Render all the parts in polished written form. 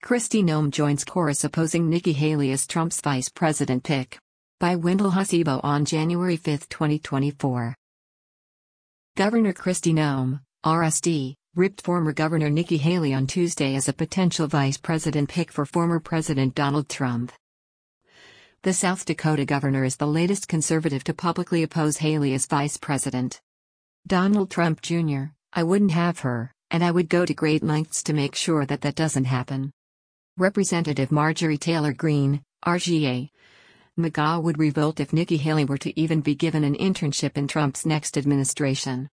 Kristi Noem joins chorus opposing Nikki Haley as Trump's vice president pick. By Wendell Hasibo on January 5, 2024. Governor Kristi Noem, RSD, ripped former Governor Nikki Haley on Tuesday as a potential vice president pick for former President Donald Trump. The South Dakota governor is the latest conservative to publicly oppose Haley as vice president. Donald Trump Jr., I wouldn't have her, and I would go to great lengths to make sure that doesn't happen. Representative Marjorie Taylor Greene, RGA. MAGA would revolt if Nikki Haley were to even be given an internship in Trump's next administration.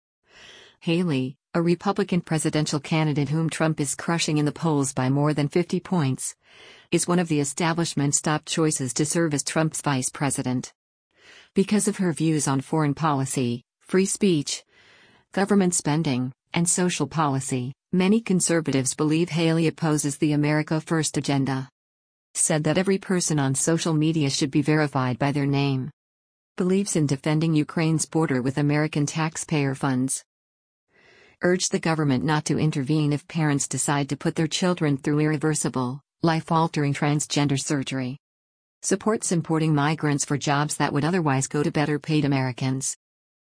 Haley, a Republican presidential candidate whom Trump is crushing in the polls by more than 50 points, is one of the establishment's top choices to serve as Trump's vice president. Because of her views on foreign policy, free speech, government spending, and social policy, many conservatives believe Haley opposes the America First agenda. Said that every person on social media should be verified by their name. Believes in defending Ukraine's border with American taxpayer funds. Urged the government not to intervene if parents decide to put their children through irreversible, life-altering transgender surgery. Supports importing migrants for jobs that would otherwise go to better-paid Americans.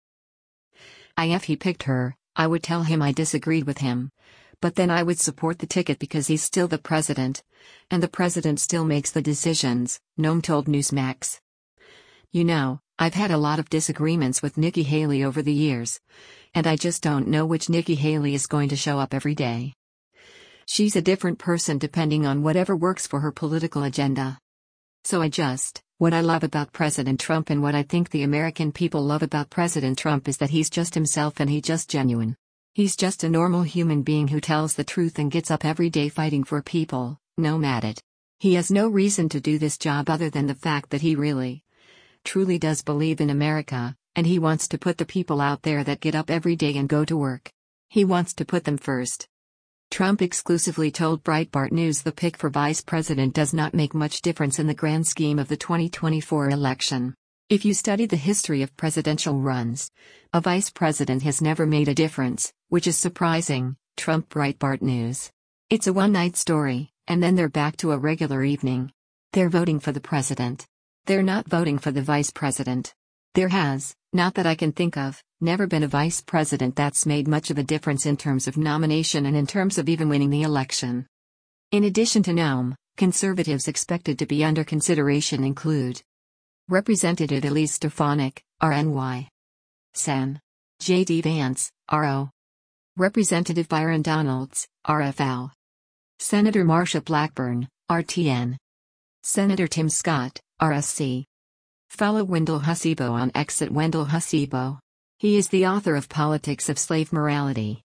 If he picked her, I would tell him I disagreed with him. But then I would support the ticket because he's still the president. And the president still makes the decisions, Noem told Newsmax. You know, I've had a lot of disagreements with Nikki Haley over the years. And I just don't know which Nikki Haley is going to show up every day. She's a different person depending on whatever works for her political agenda. So what I love about President Trump and what I think the American people love about President Trump is that he's just himself and he's just genuine. He's just a normal human being who tells the truth and gets up every day fighting for people, Noem added. He has no reason to do this job other than the fact that he really, truly does believe in America, and he wants to put the people out there that get up every day and go to work. He wants to put them first. Trump exclusively told Breitbart News the pick for vice president does not make much difference in the grand scheme of the 2024 election. If you study the history of presidential runs, a vice president has never made a difference, which is surprising, Trump Breitbart News. It's a one-night story, and then they're back to a regular evening. They're voting for the president. They're not voting for the vice president. There has, not that I can think of, never been a vice president that's made much of a difference in terms of nomination and in terms of even winning the election. In addition to Noem, conservatives expected to be under consideration include Representative Elise Stefanik, RNY. Sen. J.D. Vance, RO. Representative Byron Donalds, RFL. Senator Marsha Blackburn, RTN. Senator Tim Scott, RSC. Follow Wendell Hasibo on X at Wendell Hasibo. He is the author of Politics of Slave Morality.